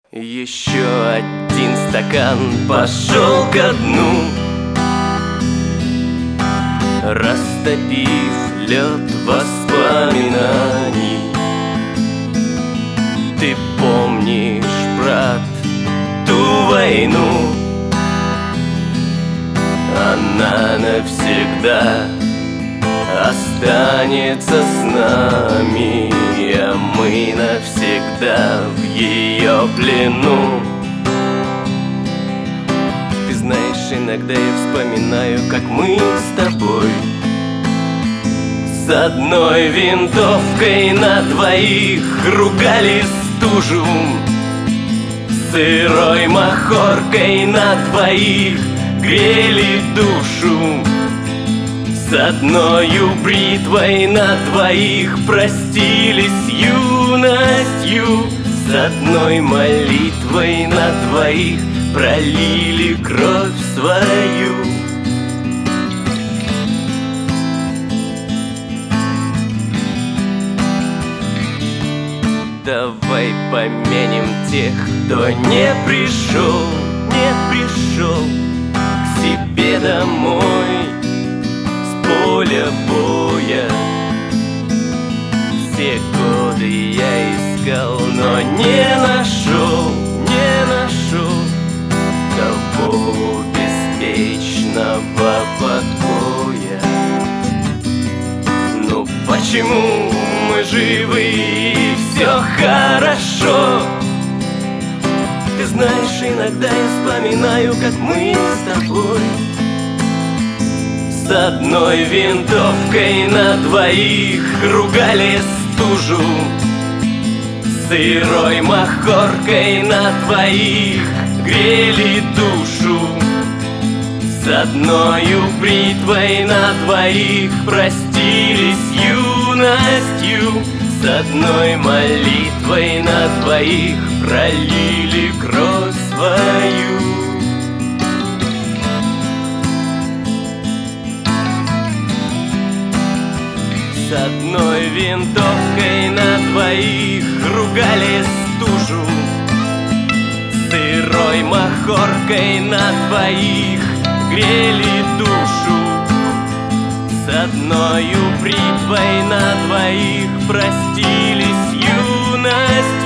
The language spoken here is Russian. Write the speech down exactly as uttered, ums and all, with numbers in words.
Еще один стакан пошел ко дну, растопив лед воспоминаний. Ты помнишь, брат, ту войну? Она навсегда останется с нами, а мы навсегда в ее плену. Ты знаешь, иногда я вспоминаю, как мы с тобой с одной винтовкой на двоих ругали стужу, сырой махоркой на двоих грели душу, с одною бритвой на двоих простились юностью, с одной молитвой на двоих пролили кровь свою. Давай помянем тех, кто не пришел, не пришел к себе домой с поля боя. Все годы я искал, но не нашел, не нашел того беспечного покоя. Ну почему мы живы и все хорошо? Ты знаешь, иногда я вспоминаю, как мы с тобой с одной винтовкой на двоих ругали стужу, сырой махоркой на двоих грели душу, с одною бритвой на двоих простились юностью, с одной молитвой на двоих пролили кровь свою. С одной винтовкой на двоих ругали стужу, сырой махоркой на двоих грели душу, с одною бритвой на двоих простились юность.